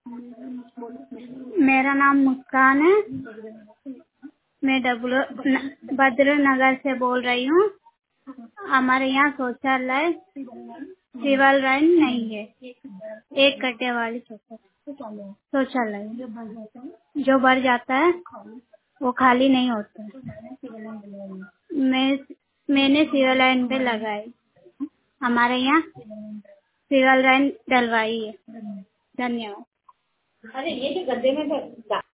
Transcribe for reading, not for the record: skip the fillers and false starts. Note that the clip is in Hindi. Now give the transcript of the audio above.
मेरा नाम मुस्कान है। मैं भद्र नगर से बोल रही हूँ। हमारे यहाँ शौचालय सिविल लाइन नहीं है। एक कट्टे वाली शौचालय जो भर जाता है वो खाली नहीं होता है। मैंने सिविल लाइन पे लगाई। हमारे यहाँ सिविल लाइन डलवाई है। धन्यवाद। अरे ये जो गड्ढे में